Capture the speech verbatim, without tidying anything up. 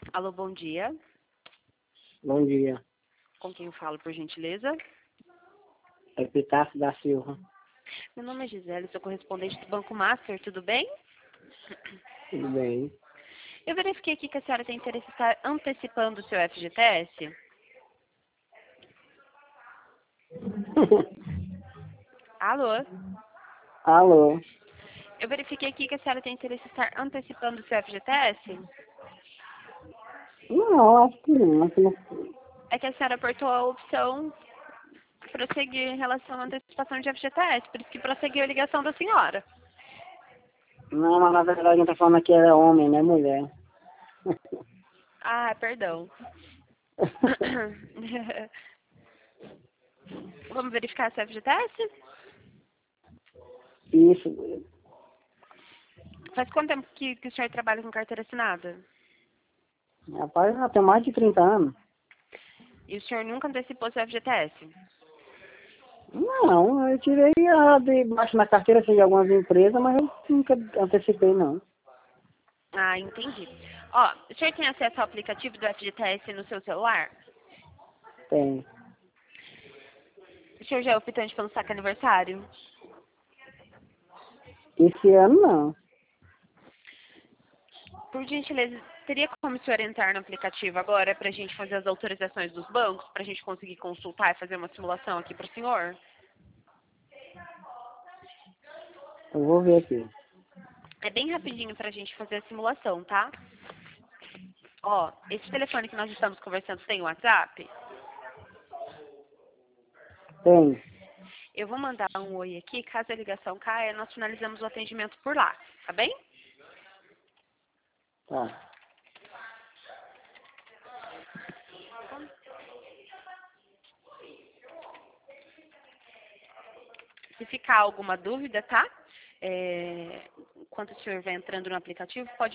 Alô, bom dia. Bom dia. Com quem eu falo, por gentileza? É Epitácio da Silva. Meu nome é Gisele, sou correspondente do Banco Master, tudo bem? Tudo bem? Eu verifiquei aqui que a senhora tem interesse em estar antecipando o seu F G T S. Alô? Alô? Eu verifiquei aqui que a senhora tem interesse em estar antecipando o seu F G T S. Não, acho que não. Acho que não. É que a senhora apertou a opção prosseguir em relação à antecipação de F G T S, por isso que prosseguiu a ligação da senhora. Não, mas na verdade a gente tá falando que é homem, não é mulher. Ah, perdão. Vamos verificar seu F G T S? Isso. Faz quanto tempo que, que o senhor trabalha com carteira assinada? Rapaz, já tem mais de trinta anos. E o senhor nunca antecipou seu F G T S? Não, eu tirei a de baixo na carteira assim, de algumas empresas, mas eu nunca antecipei, não. Ah, entendi. Ó, o senhor tem acesso ao aplicativo do F G T S no seu celular? Tem. O senhor já é optante pelo saque aniversário? Esse ano, não. Por gentileza, teria como o senhor entrar no aplicativo agora para a gente fazer as autorizações dos bancos, para a gente conseguir consultar e fazer uma simulação aqui para o senhor? Eu vou ver aqui. É bem rapidinho para a gente fazer a simulação, tá? Ó, esse telefone que nós estamos conversando tem WhatsApp? Tem. Eu vou mandar um oi aqui, caso a ligação caia, nós finalizamos o atendimento por lá, tá bem? Tá. Se ficar alguma dúvida, tá? É, enquanto o senhor vai entrando no aplicativo, pode